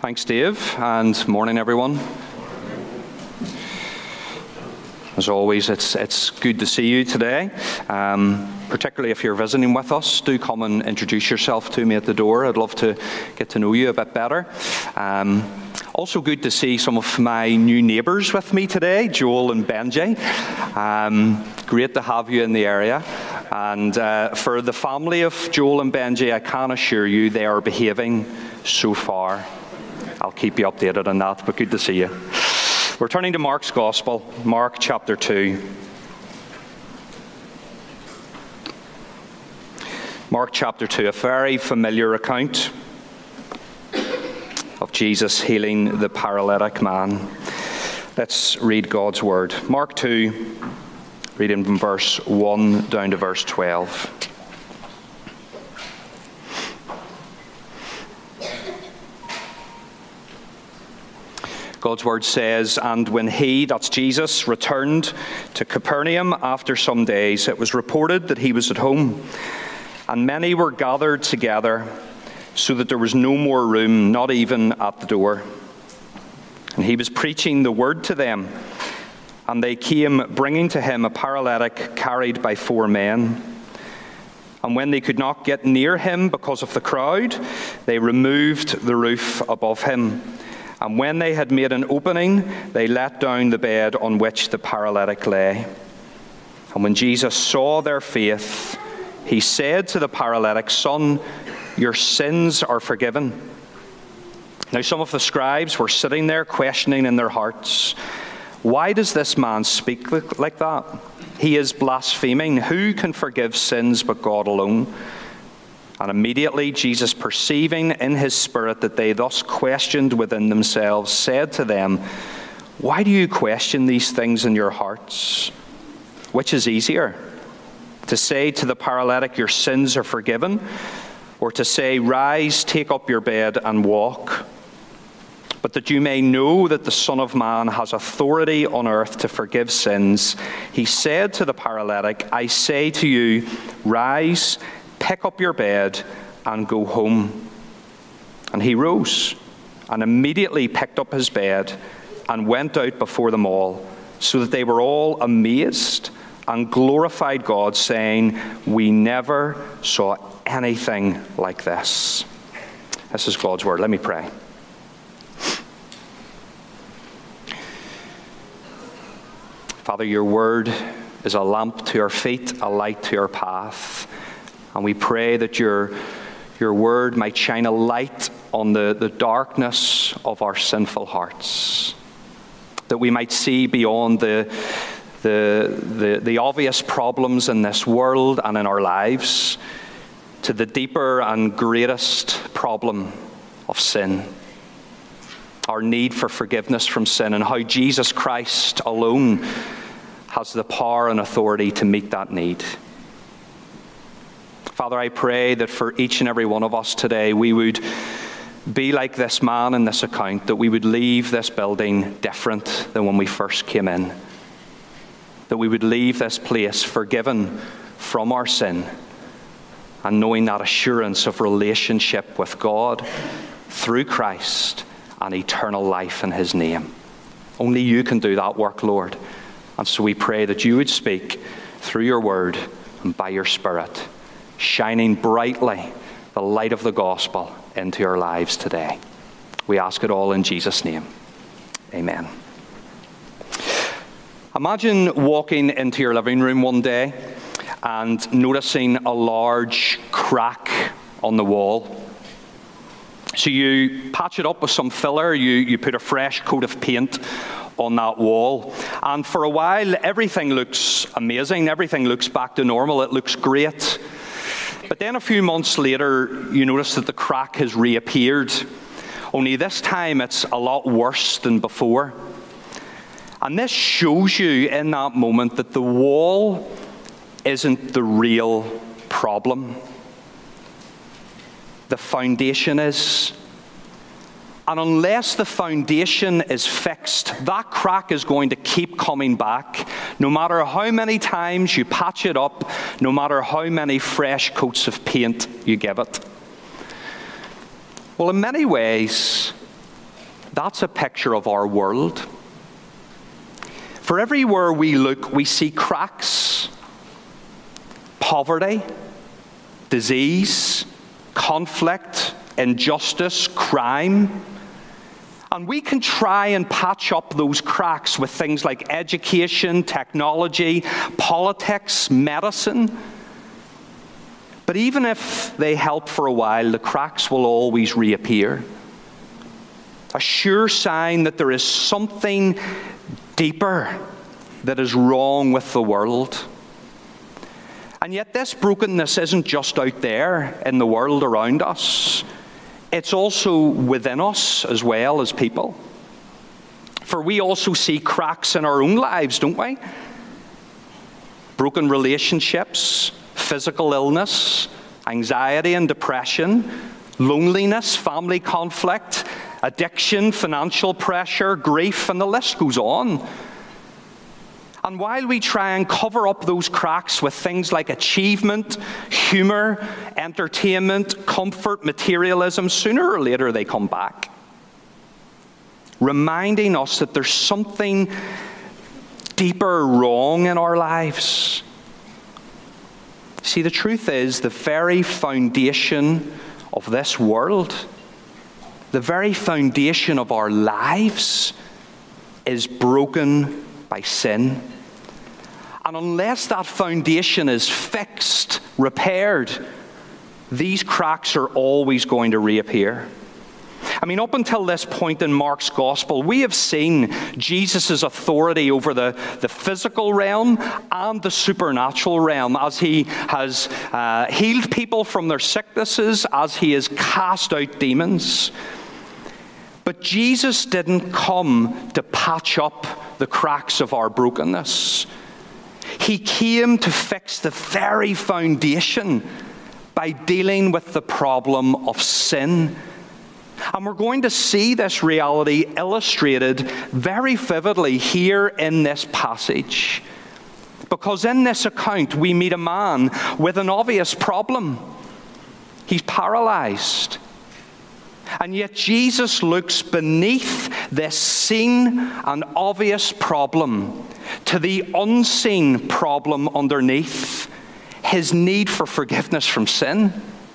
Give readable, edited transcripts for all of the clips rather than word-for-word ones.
Thanks, Dave, and morning, everyone. As always, it's good to see you today, particularly if you're visiting with us. Do come and introduce yourself to me at the door. I'd love to get to know you a bit better. Also good to see some of my new neighbours with me today, Joel and Benji. Great to have you in the area. And for the family of Joel and Benji, I can assure you they are behaving so far. I'll keep you updated on that, but good to see you. We're turning to Mark's Gospel, Mark chapter 2. Mark chapter 2, a very familiar account of Jesus healing the paralytic man. Let's read God's word. Mark 2, reading from verse 1 down to verse 12. God's word says, "And when he," that's Jesus, "returned to Capernaum after some days, it was reported that he was at home. And many were gathered together, so that there was no more room, not even at the door. And he was preaching the word to them. And they came, bringing to him a paralytic carried by 4 men. And when they could not get near him because of the crowd, they removed the roof above him. And when they had made an opening, they let down the bed on which the paralytic lay. And when Jesus saw their faith, he said to the paralytic, 'Son, your sins are forgiven.' Now some of the scribes were sitting there questioning in their hearts, 'Why does this man speak like that? He is blaspheming. Who can forgive sins but God alone?' And immediately Jesus, perceiving in his spirit that they thus questioned within themselves, said to them, 'Why do you question these things in your hearts? Which is easier, to say to the paralytic, your sins are forgiven, or to say, rise, take up your bed and walk? But that you may know that the Son of Man has authority on earth to forgive sins, he said to the paralytic, I say to you, rise, pick up your bed and go home.' And he rose and immediately picked up his bed and went out before them all, so that they were all amazed and glorified God, saying, 'We never saw anything like this.'" This is God's word. Let me pray. Father, your word is a lamp to our feet, a light to our path. And we pray that your word might shine a light on the darkness of our sinful hearts, that we might see beyond the obvious problems in this world and in our lives to the deeper and greatest problem of sin, our need for forgiveness from sin, and how Jesus Christ alone has the power and authority to meet that need. Father, I pray that for each and every one of us today, we would be like this man in this account, that we would leave this building different than when we first came in, that we would leave this place forgiven from our sin and knowing that assurance of relationship with God through Christ and eternal life in his name. Only you can do that work, Lord. And so we pray that you would speak through your word and by your Spirit, shining brightly the light of the gospel into our lives today. We ask it all in Jesus' name. Amen. Imagine walking into your living room one day and noticing a large crack on the wall. So you patch it up with some filler, you put a fresh coat of paint on that wall, and for a while everything looks amazing, everything looks back to normal, it looks great. But then a few months later, you notice that the crack has reappeared. Only this time it's a lot worse than before. And this shows you in that moment that the wall isn't the real problem. The foundation is. And unless the foundation is fixed, that crack is going to keep coming back, no matter how many times you patch it up, no matter how many fresh coats of paint you give it. Well, in many ways, That's a picture of our world. For everywhere we look, we see cracks, poverty, disease, conflict, injustice, crime. And we can try and patch up those cracks with things like education, technology, politics, medicine. But even if they help for a while, the cracks will always reappear. A sure sign that there is something deeper that is wrong with the world. And yet this brokenness isn't just out there in the world around us. It's also within us as well as people. For we also see cracks in our own lives, don't we? Broken relationships, physical illness, anxiety and depression, loneliness, family conflict, addiction, financial pressure, grief, and the list goes on. And while we try and cover up those cracks with things like achievement, humor, entertainment, comfort, materialism, sooner or later they come back, reminding us that there's something deeper wrong in our lives. See, the truth is, the very foundation of this world, the very foundation of our lives, is broken by sin. And unless that foundation is fixed, repaired, these cracks are always going to reappear. I mean, up until this point in Mark's gospel, we have seen Jesus' authority over the physical realm and the supernatural realm, as he has healed people from their sicknesses, as he has cast out demons. But Jesus didn't come to patch up the cracks of our brokenness. He came to fix the very foundation by dealing with the problem of sin. And we're going to see this reality illustrated very vividly here in this passage. Because in this account, we meet a man with an obvious problem. He's paralyzed. And yet Jesus looks beneath this seen and obvious problem to the unseen problem underneath, his need for forgiveness from sin.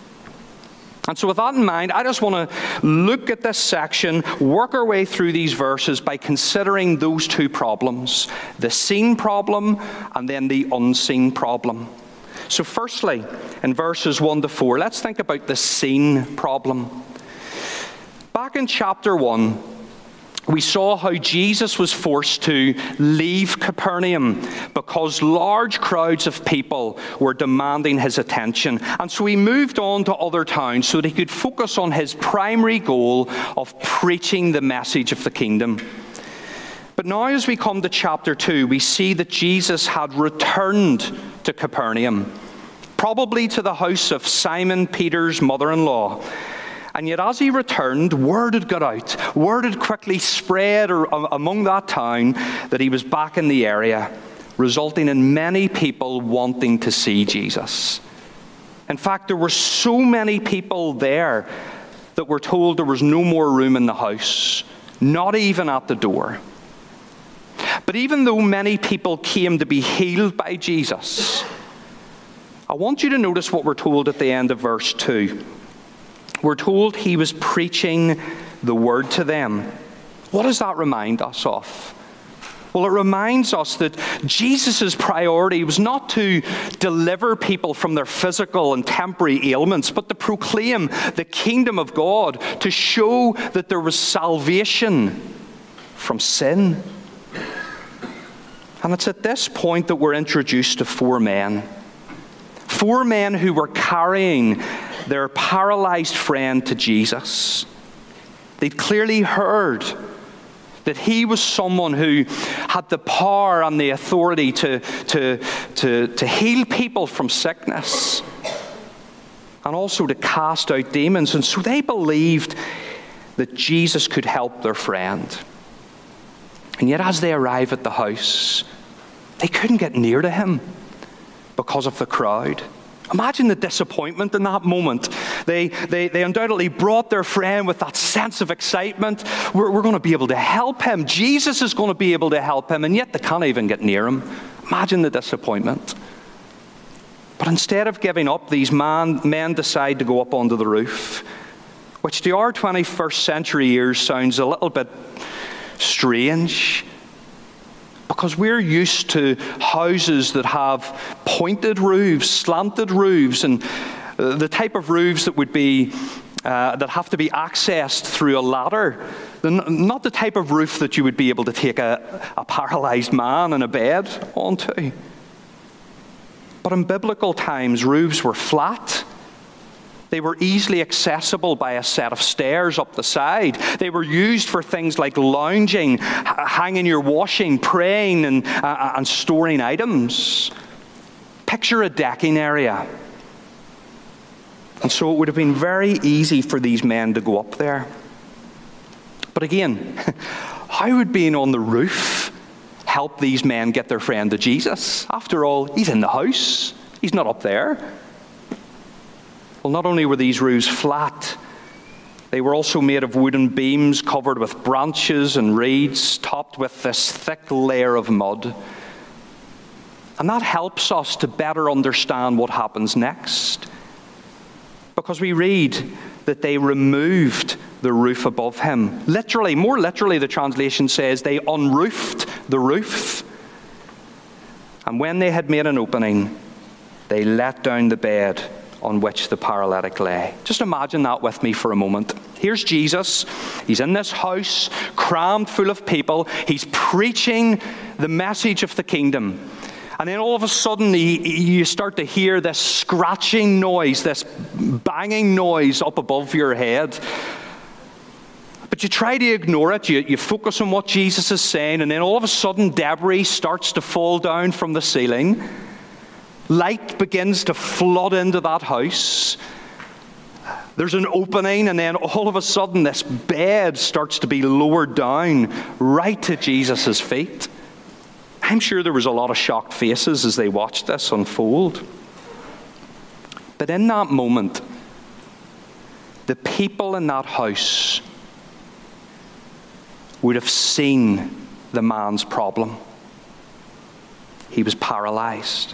And so with that in mind, I just want to look at this section, work our way through these verses by considering those two problems, the seen problem and then the unseen problem. So firstly, in verses 1 to 4, let's think about the seen problem. Back in chapter 1, we saw how Jesus was forced to leave Capernaum because large crowds of people were demanding his attention. And so he moved on to other towns so that he could focus on his primary goal of preaching the message of the kingdom. But now as we come to chapter 2, we see that Jesus had returned to Capernaum, probably to the house of Simon Peter's mother-in-law. And yet as he returned, word had got out. Word had quickly spread among that town that he was back in the area, resulting in many people wanting to see Jesus. In fact, there were so many people there that were told there was no more room in the house, not even at the door. But even though many people came to be healed by Jesus, I want you to notice what we're told at the end of verse 2. We're told he was preaching the word to them. What does that remind us of? Well, it reminds us that Jesus' priority was not to deliver people from their physical and temporary ailments, but to proclaim the kingdom of God, to show that there was salvation from sin. And it's at this point that we're introduced to four men. Four men who were carrying their paralyzed friend to Jesus. They'd clearly heard that he was someone who had the power and the authority to heal people from sickness and also to cast out demons. And so they believed that Jesus could help their friend. And yet as they arrive at the house, they couldn't get near to him because of the crowd. Imagine the disappointment in that moment They undoubtedly brought their friend with that sense of excitement. We're going to be able to help him. Jesus is going to be able to help him, and yet they can't even get near him. Imagine the disappointment. But instead of giving up, these men decide to go up onto the roof, which to our 21st century ears sounds a little bit strange, because we're used to houses that have pointed roofs, slanted roofs, and the type of roofs that would be that have to be accessed through a ladder. Not the type of roof that you would be able to take a paralyzed man in a bed onto. But in biblical times, roofs were flat. They were easily accessible by a set of stairs up the side. They were used for things like lounging, hanging your washing, praying, and storing items. Picture a decking area. And so it would have been very easy for these men to go up there. But again, how would being on the roof help these men get their friend to Jesus? After all, he's in the house. He's not up there. Well, not only were these roofs flat, they were also made of wooden beams covered with branches and reeds, topped with this thick layer of mud. And that helps us to better understand what happens next. Because we read that they removed the roof above him. Literally, more literally, the translation says they unroofed the roof. And when they had made an opening, they let down the bed on which the paralytic lay. Just imagine that with me for a moment. Here's Jesus. He's in this house, crammed full of people. He's preaching the message of the kingdom. And then all of a sudden, you start to hear this scratching noise, this banging noise up above your head. But you try to ignore it. You focus on what Jesus is saying, and then all of a sudden, debris starts to fall down from the ceiling. Light begins to flood into that house. There's an opening, and then all of a sudden, this bed starts to be lowered down right to Jesus' feet. I'm sure there was a lot of shocked faces as they watched this unfold. But in that moment, the people in that house would have seen the man's problem. He was paralyzed.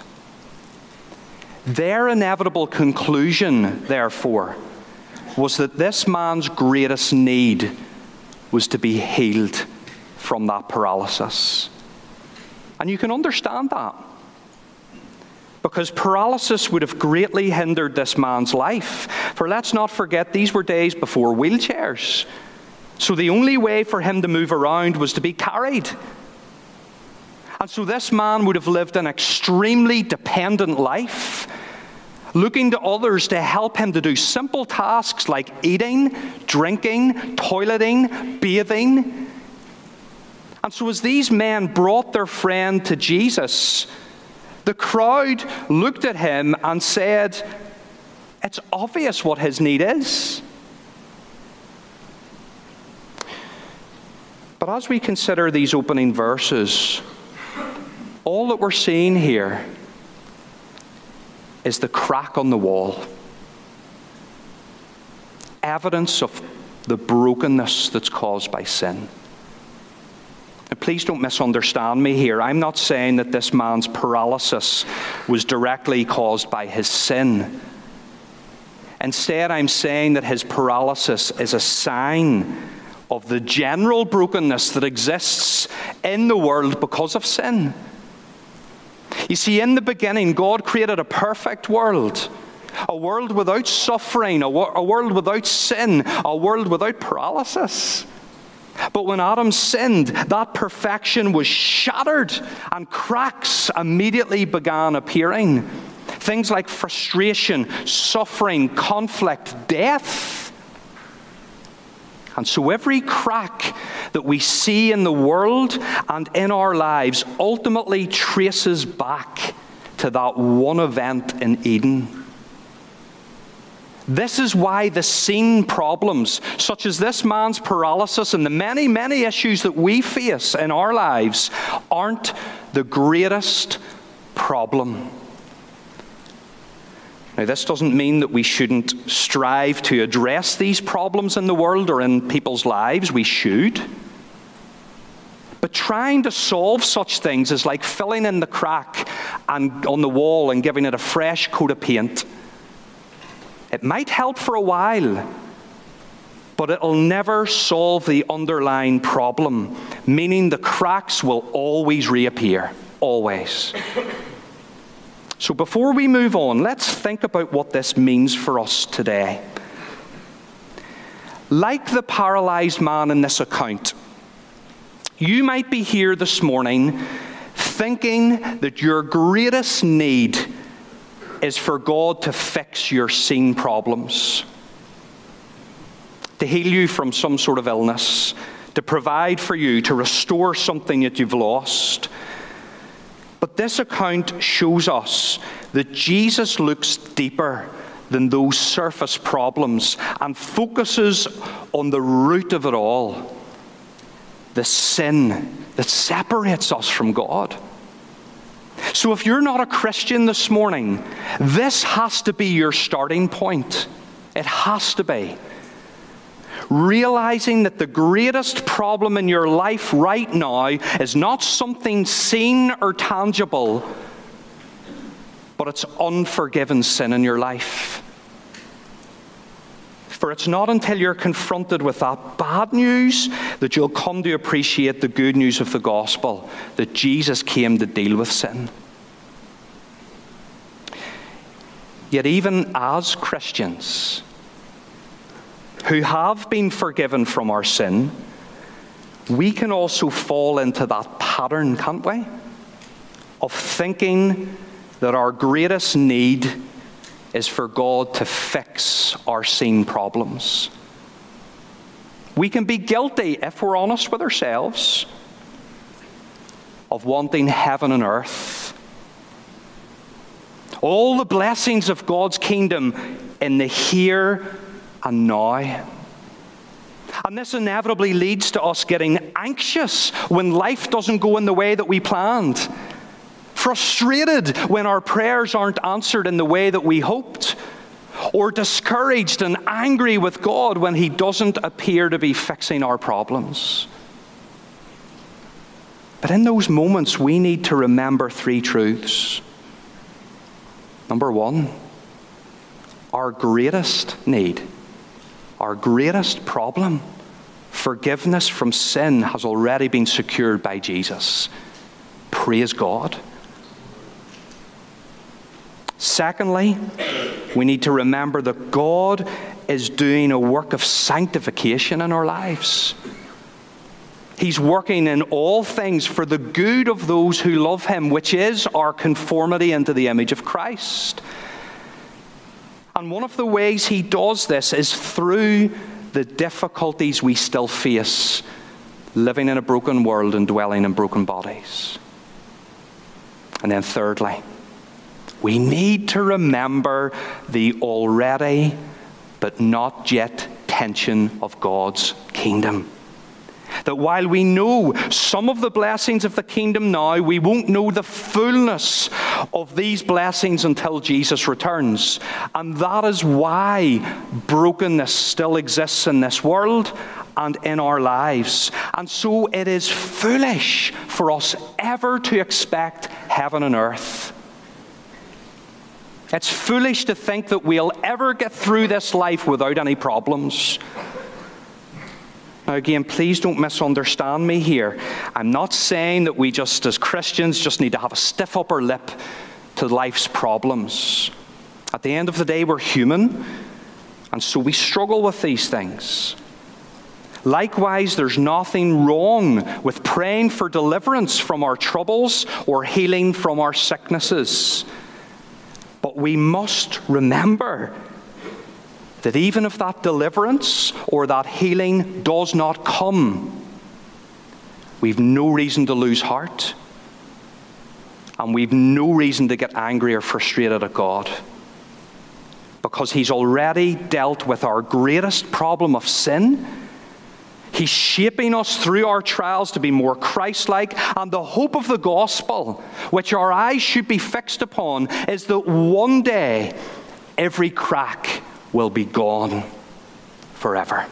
Their inevitable conclusion, therefore, was that this man's greatest need was to be healed from that paralysis. And you can understand that, because paralysis would have greatly hindered this man's life. For let's not forget, these were days before wheelchairs. So the only way for him to move around was to be carried. And so this man would have lived an extremely dependent life, looking to others to help him to do simple tasks like eating, drinking, toileting, bathing. And so as these men brought their friend to Jesus, the crowd looked at him and said, it's obvious what his need is. But as we consider these opening verses, all that we're seeing here is the crack on the wall. Evidence of the brokenness that's caused by sin. And please don't misunderstand me here. I'm not saying that this man's paralysis was directly caused by his sin. Instead, I'm saying that his paralysis is a sign of the general brokenness that exists in the world because of sin. You see, in the beginning, God created a perfect world. A world without suffering, a world without sin, a world without paralysis. But when Adam sinned, that perfection was shattered, and cracks immediately began appearing. Things like frustration, suffering, conflict, death. And so every crack that we see in the world and in our lives ultimately traces back to that one event in Eden. This is why the seen problems, such as this man's paralysis and the many, many issues that we face in our lives, aren't the greatest problem. Now, this doesn't mean that we shouldn't strive to address these problems in the world or in people's lives. We should. But trying to solve such things is like filling in the crack on the wall and giving it a fresh coat of paint. It might help for a while, but it'll never solve the underlying problem, meaning the cracks will always reappear. Always. So before we move on, let's think about what this means for us today. Like the paralyzed man in this account, you might be here this morning thinking that your greatest need is for God to fix your seen problems, to heal you from some sort of illness, to provide for you, to restore something that you've lost. But this account shows us that Jesus looks deeper than those surface problems and focuses on the root of it all, the sin that separates us from God. So if you're not a Christian this morning, this has to be your starting point. It has to be. Realizing that the greatest problem in your life right now is not something seen or tangible, but it's unforgiven sin in your life. For it's not until you're confronted with that bad news that you'll come to appreciate the good news of the gospel, that Jesus came to deal with sin. Yet even as Christians who have been forgiven from our sin, we can also fall into that pattern, can't we? Of thinking that our greatest need is for God to fix our seen problems. We can be guilty, if we're honest with ourselves, of wanting heaven and earth. All the blessings of God's kingdom in the here and now. And this inevitably leads to us getting anxious when life doesn't go in the way that we planned. Frustrated when our prayers aren't answered in the way that we hoped. Or discouraged and angry with God when He doesn't appear to be fixing our problems. But in those moments, we need to remember three truths. Number one, our greatest need, our greatest problem, forgiveness from sin, has already been secured by Jesus. Praise God. Secondly, we need to remember that God is doing a work of sanctification in our lives. He's working in all things for the good of those who love Him, which is our conformity into the image of Christ. And one of the ways He does this is through the difficulties we still face living in a broken world and dwelling in broken bodies. And then thirdly, we need to remember the already but not yet tension of God's kingdom. That while we know some of the blessings of the kingdom now, we won't know the fullness of these blessings until Jesus returns. And that is why brokenness still exists in this world and in our lives. And so it is foolish for us ever to expect heaven and earth. It's foolish to think that we'll ever get through this life without any problems. Now again, please don't misunderstand me here. I'm not saying that we just, as Christians, just need to have a stiff upper lip to life's problems. At the end of the day, we're human, and so we struggle with these things. Likewise, there's nothing wrong with praying for deliverance from our troubles or healing from our sicknesses. But we must remember that even if that deliverance or that healing does not come, we've no reason to lose heart. And we've no reason to get angry or frustrated at God. Because He's already dealt with our greatest problem of sin. He's shaping us through our trials to be more Christ-like. And the hope of the gospel, which our eyes should be fixed upon, is that one day every crack will be gone forever.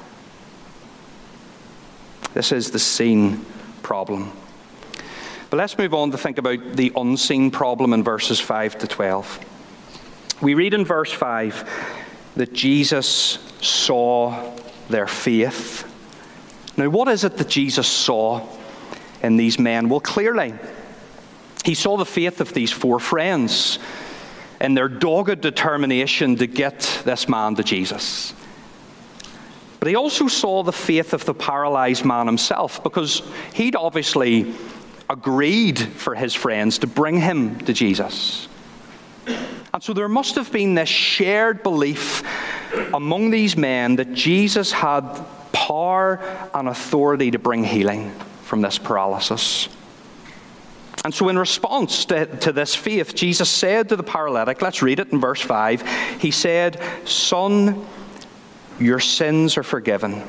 This is the seen problem. But let's move on to think about the unseen problem in verses 5 to 12. We read in verse 5 that Jesus saw their faith. Now, what is it that Jesus saw in these men? Well, clearly, he saw the faith of these four friends in their dogged determination to get this man to Jesus. But he also saw the faith of the paralyzed man himself, because he'd obviously agreed for his friends to bring him to Jesus. And so there must have been this shared belief among these men that Jesus had power and authority to bring healing from this paralysis. And so in response to this faith, Jesus said to the paralytic, let's read it in verse 5, he said, "Son, your sins are forgiven."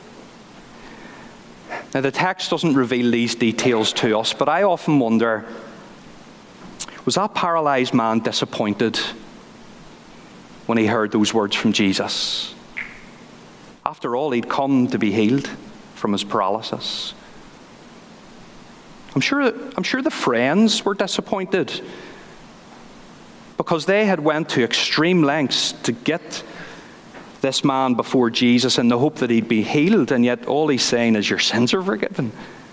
Now the text doesn't reveal these details to us, but I often wonder, was that paralyzed man disappointed when he heard those words from Jesus? After all, he'd come to be healed from his paralysis. I'm sure the friends were disappointed, because they had went to extreme lengths to get this man before Jesus in the hope that he'd be healed, and yet all he's saying is, your sins are forgiven.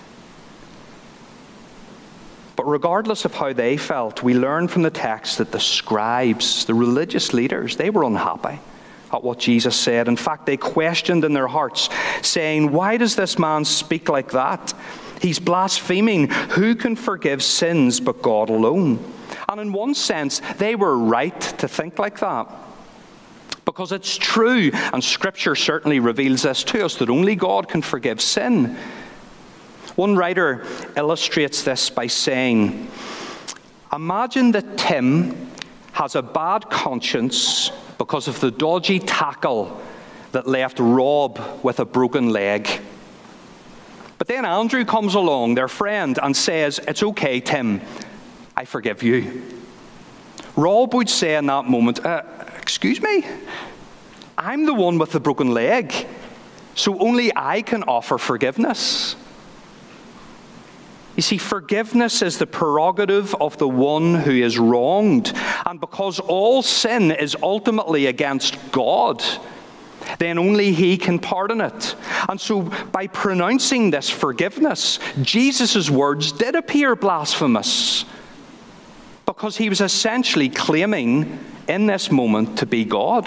But regardless of how they felt, we learn from the text that the scribes, the religious leaders, they were unhappy at what Jesus said. In fact, they questioned in their hearts, saying, "Why does this man speak like that? He's blaspheming. Who can forgive sins but God alone?" And in one sense, they were right to think like that, because it's true, and Scripture certainly reveals this to us, that only God can forgive sin. One writer illustrates this by saying, imagine that Tim has a bad conscience because of the dodgy tackle that left Rob with a broken leg. But then Andrew comes along, their friend, and says, "It's okay, Tim, I forgive you." Rob would say in that moment, "Excuse me? I'm the one with the broken leg, so only I can offer forgiveness." You see, forgiveness is the prerogative of the one who is wronged. And because all sin is ultimately against God, then only He can pardon it. And so by pronouncing this forgiveness, Jesus' words did appear blasphemous, because He was essentially claiming in this moment to be God.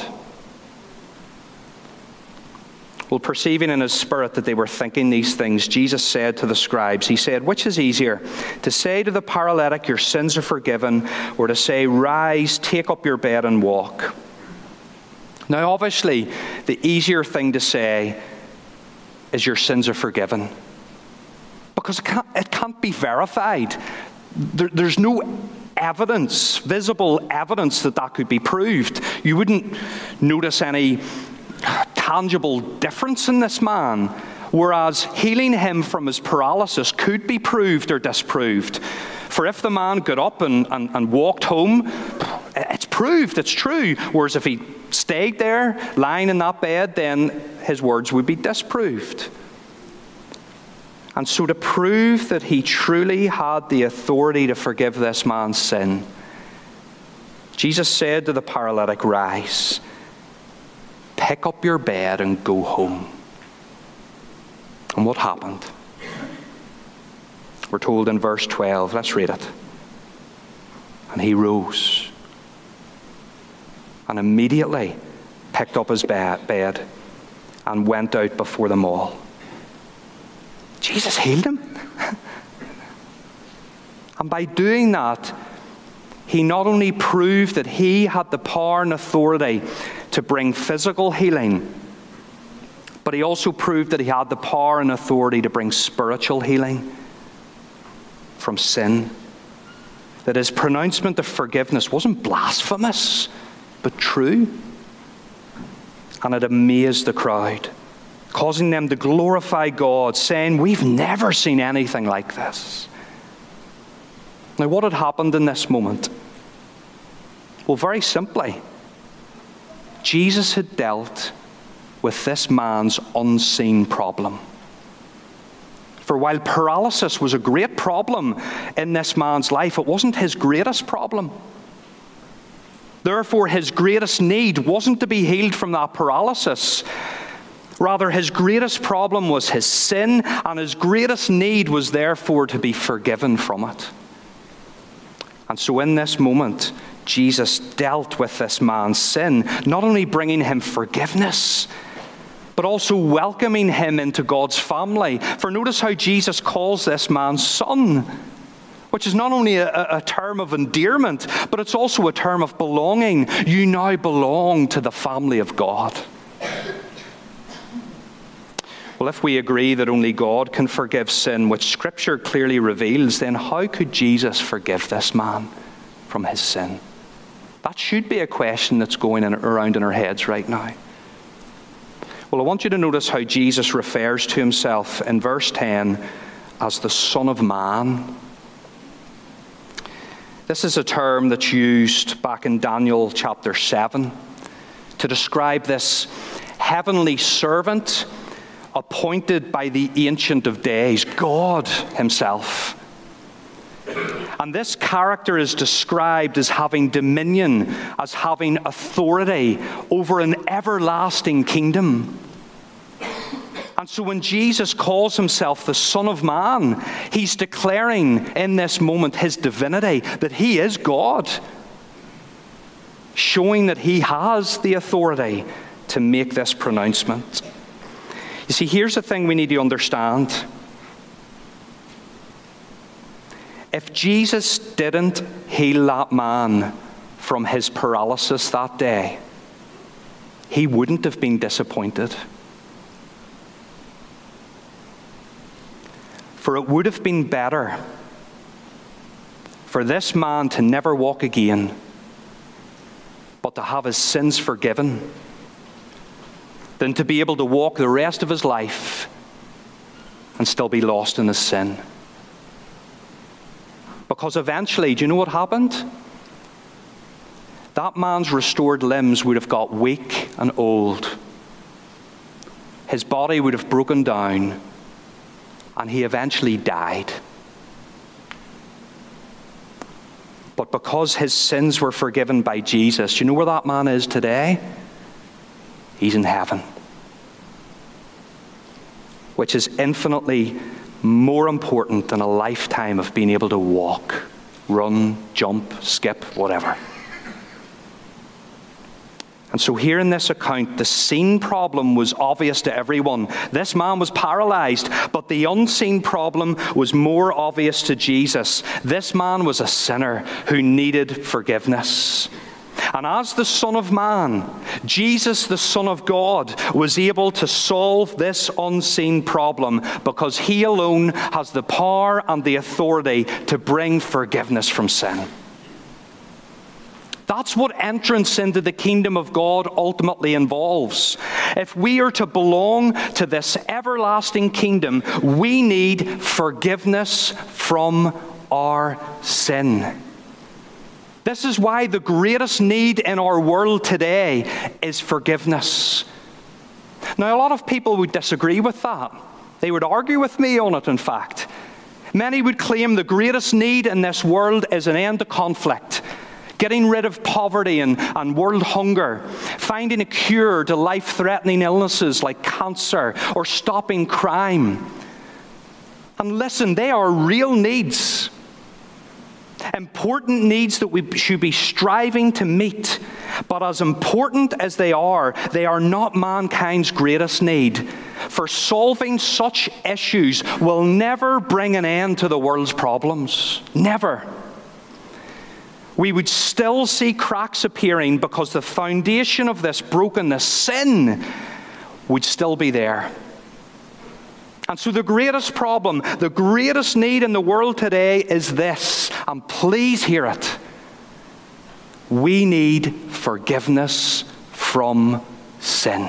Well, perceiving in His Spirit that they were thinking these things, Jesus said to the scribes, He said, "Which is easier, to say to the paralytic, 'Your sins are forgiven,' or to say, 'Rise, take up your bed and walk'?" Now, obviously, the easier thing to say is, "Your sins are forgiven," because it can't be verified. There's no evidence, visible evidence that could be proved. You wouldn't notice any tangible difference in this man, whereas healing him from his paralysis could be proved or disproved. For if the man got up and walked home, it's proved, it's true. Whereas if he stayed there, lying in that bed, then his words would be disproved. And so to prove that he truly had the authority to forgive this man's sin, Jesus said to the paralytic, "Rise, pick up your bed and go home." And what happened? We're told in verse 12. Let's read it. "And he rose and immediately picked up his bed and went out before them all." Jesus healed him. And by doing that, He not only proved that He had the power and authority to bring physical healing, but He also proved that He had the power and authority to bring spiritual healing from sin. That His pronouncement of forgiveness wasn't blasphemous, but true. And it amazed the crowd, causing them to glorify God, saying, "We've never seen anything like this." Now, what had happened in this moment? Well, very simply, Jesus had dealt with this man's unseen problem. For while paralysis was a great problem in this man's life, it wasn't his greatest problem. Therefore, his greatest need wasn't to be healed from that paralysis. Rather, his greatest problem was his sin, and his greatest need was therefore to be forgiven from it. And so in this moment, Jesus dealt with this man's sin, not only bringing him forgiveness, but also welcoming him into God's family. For notice how Jesus calls this man son, which is not only a term of endearment, but it's also a term of belonging. You now belong to the family of God. Well, if we agree that only God can forgive sin, which Scripture clearly reveals, then how could Jesus forgive this man from his sin? That should be a question that's going around in our heads right now. Well, I want you to notice how Jesus refers to himself in verse 10 as the Son of Man. This is a term that's used back in Daniel chapter 7 to describe this heavenly servant appointed by the Ancient of Days, God himself. And this character is described as having dominion, as having authority over an everlasting kingdom. And so when Jesus calls himself the Son of Man, he's declaring in this moment his divinity, that he is God, showing that he has the authority to make this pronouncement. You see, here's the thing we need to understand. If Jesus didn't heal that man from his paralysis that day, he wouldn't have been disappointed. For it would have been better for this man to never walk again, but to have his sins forgiven, than to be able to walk the rest of his life and still be lost in his sin. Because eventually, do you know what happened? That man's restored limbs would have got weak and old. His body would have broken down, and he eventually died. But because his sins were forgiven by Jesus, do you know where that man is today? He's in heaven, which is infinitely more important than a lifetime of being able to walk, run, jump, skip, whatever. And so here in this account, the seen problem was obvious to everyone. This man was paralyzed, but the unseen problem was more obvious to Jesus. This man was a sinner who needed forgiveness. And as the Son of Man, Jesus, the Son of God, was able to solve this unseen problem because he alone has the power and the authority to bring forgiveness from sin. That's what entrance into the kingdom of God ultimately involves. If we are to belong to this everlasting kingdom, we need forgiveness from our sin. This is why the greatest need in our world today is forgiveness. Now, a lot of people would disagree with that. They would argue with me on it, in fact. Many would claim the greatest need in this world is an end to conflict, getting rid of poverty and world hunger, finding a cure to life-threatening illnesses like cancer, or stopping crime. And listen, they are real needs. Important needs that we should be striving to meet. But as important as they are not mankind's greatest need. For solving such issues will never bring an end to the world's problems. Never. We would still see cracks appearing because the foundation of this brokenness, sin, would still be there. And so the greatest problem, the greatest need in the world today is this, and please hear it. We need forgiveness from sin.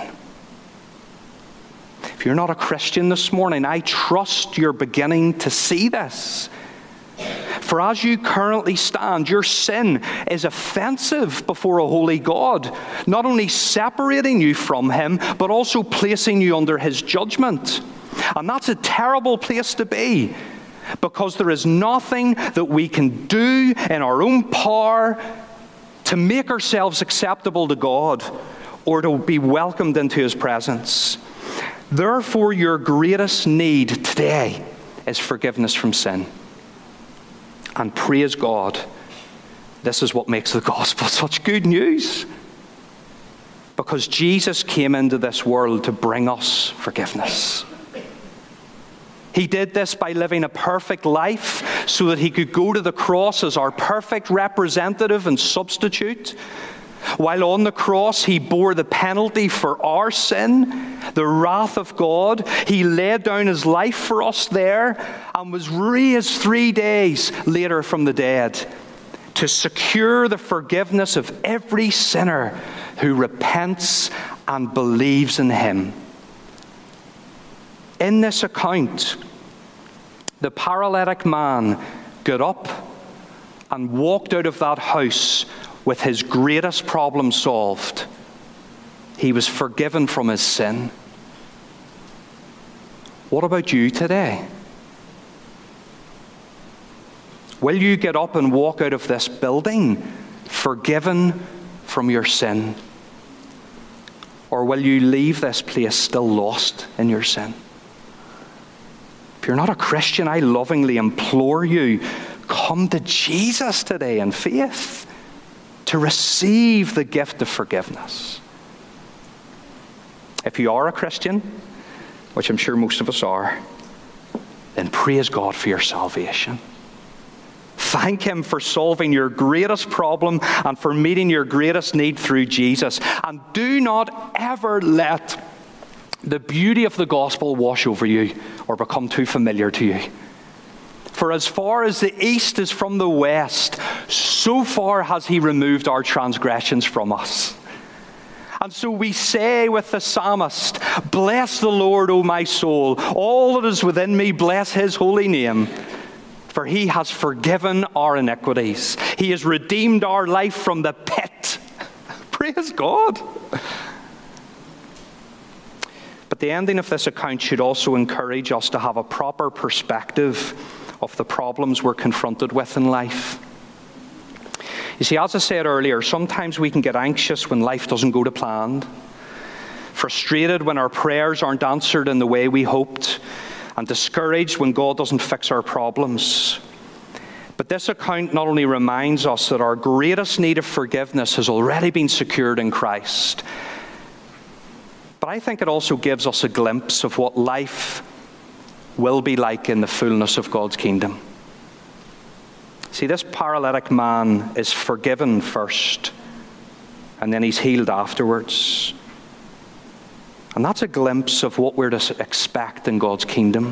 If you're not a Christian this morning, I trust you're beginning to see this. For as you currently stand, your sin is offensive before a holy God, not only separating you from him, but also placing you under his judgment. And that's a terrible place to be, because there is nothing that we can do in our own power to make ourselves acceptable to God or to be welcomed into his presence. Therefore, your greatest need today is forgiveness from sin. And praise God, this is what makes the gospel such good news. Because Jesus came into this world to bring us forgiveness. He did this by living a perfect life so that he could go to the cross as our perfect representative and substitute. While on the cross, he bore the penalty for our sin, the wrath of God. He laid down his life for us there and was raised 3 days later from the dead to secure the forgiveness of every sinner who repents and believes in him. In this account, the paralytic man got up and walked out of that house with his greatest problem solved. He was forgiven from his sin. What about you today? Will you get up and walk out of this building forgiven from your sin? Or will you leave this place still lost in your sin? If you're not a Christian, I lovingly implore you, come to Jesus today in faith to receive the gift of forgiveness. If you are a Christian, which I'm sure most of us are, then praise God for your salvation. Thank him for solving your greatest problem and for meeting your greatest need through Jesus. And do not ever let the beauty of the gospel wash over you or become too familiar to you. For as far as the east is from the west, so far has he removed our transgressions from us. And so we say with the psalmist, bless the Lord, O my soul. All that is within me, bless his holy name. For he has forgiven our iniquities. He has redeemed our life from the pit. Praise God. But the ending of this account should also encourage us to have a proper perspective of the problems we're confronted with in life. You see, as I said earlier, sometimes we can get anxious when life doesn't go to plan, frustrated when our prayers aren't answered in the way we hoped, and discouraged when God doesn't fix our problems. But this account not only reminds us that our greatest need of forgiveness has already been secured in Christ, but I think it also gives us a glimpse of what life will be like in the fullness of God's kingdom. See, this paralytic man is forgiven first, and then he's healed afterwards. And that's a glimpse of what we're to expect in God's kingdom.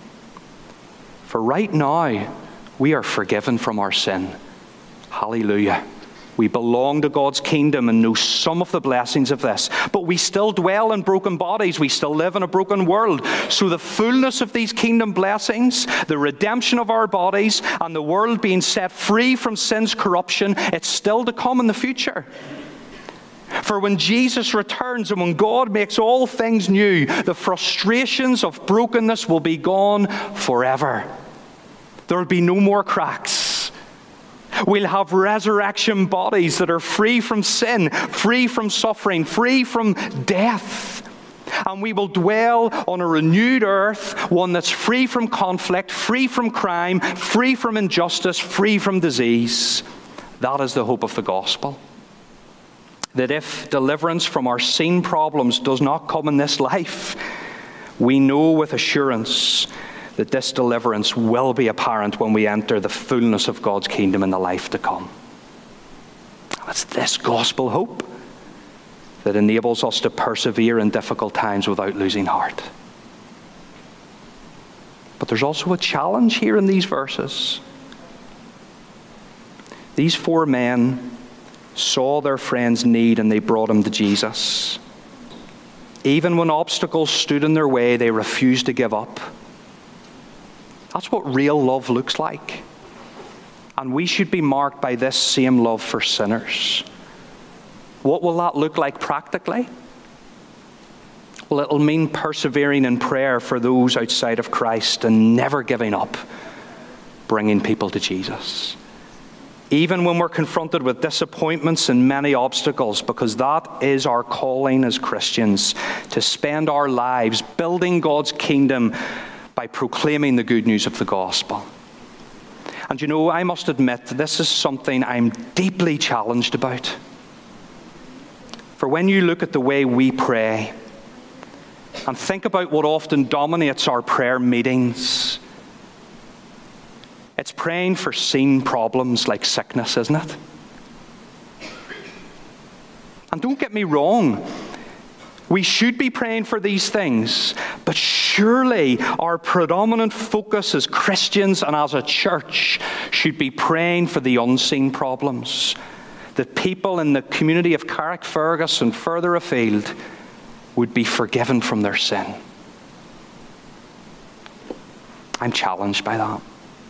For right now, we are forgiven from our sin. Hallelujah. We belong to God's kingdom and know some of the blessings of this. But we still dwell in broken bodies. We still live in a broken world. So the fullness of these kingdom blessings, the redemption of our bodies, and the world being set free from sin's corruption, it's still to come in the future. For when Jesus returns and when God makes all things new, the frustrations of brokenness will be gone forever. There will be no more cracks. We'll have resurrection bodies that are free from sin, free from suffering, free from death. And we will dwell on a renewed earth, one that's free from conflict, free from crime, free from injustice, free from disease. That is the hope of the gospel. That if deliverance from our sin problems does not come in this life, we know with assurance that this deliverance will be apparent when we enter the fullness of God's kingdom in the life to come. It's this gospel hope that enables us to persevere in difficult times without losing heart. But there's also a challenge here in these verses. These 4 men saw their friend's need and they brought him to Jesus. Even when obstacles stood in their way, they refused to give up. That's what real love looks like. And we should be marked by this same love for sinners. What will that look like practically? Well, it'll mean persevering in prayer for those outside of Christ and never giving up, bringing people to Jesus. Even when we're confronted with disappointments and many obstacles, because that is our calling as Christians, to spend our lives building God's kingdom by proclaiming the good news of the gospel. And you know, I must admit, this is something I'm deeply challenged about. For when you look at the way we pray and think about what often dominates our prayer meetings, it's praying for seen problems like sickness, isn't it? And don't get me wrong, we should be praying for these things, but surely our predominant focus as Christians and as a church should be praying for the unseen problems, that people in the community of Carrickfergus and further afield would be forgiven from their sin. I'm challenged by that.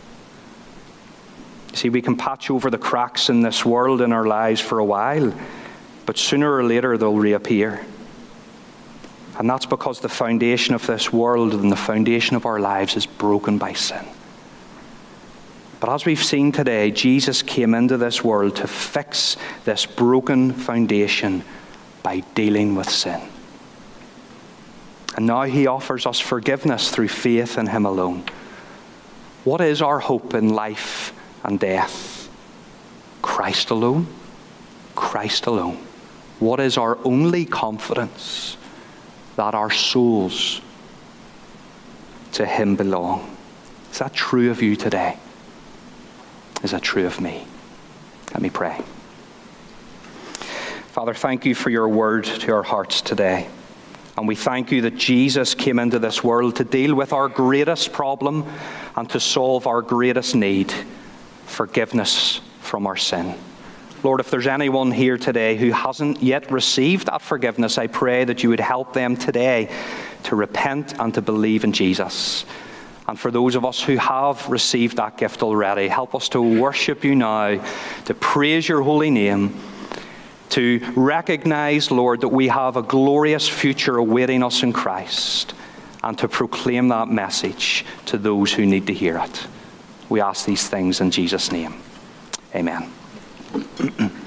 See, we can patch over the cracks in this world in our lives for a while, but sooner or later they'll reappear. And that's because the foundation of this world and the foundation of our lives is broken by sin. But as we've seen today, Jesus came into this world to fix this broken foundation by dealing with sin. And now he offers us forgiveness through faith in him alone. What is our hope in life and death? Christ alone. Christ alone. What is our only confidence? That our souls to him belong. Is that true of you today? Is that true of me? Let me pray. Father, thank you for your word to our hearts today. And we thank you that Jesus came into this world to deal with our greatest problem and to solve our greatest need, forgiveness from our sin. Lord, if there's anyone here today who hasn't yet received that forgiveness, I pray that you would help them today to repent and to believe in Jesus. And for those of us who have received that gift already, help us to worship you now, to praise your holy name, to recognize, Lord, that we have a glorious future awaiting us in Christ, and to proclaim that message to those who need to hear it. We ask these things in Jesus' name. Amen.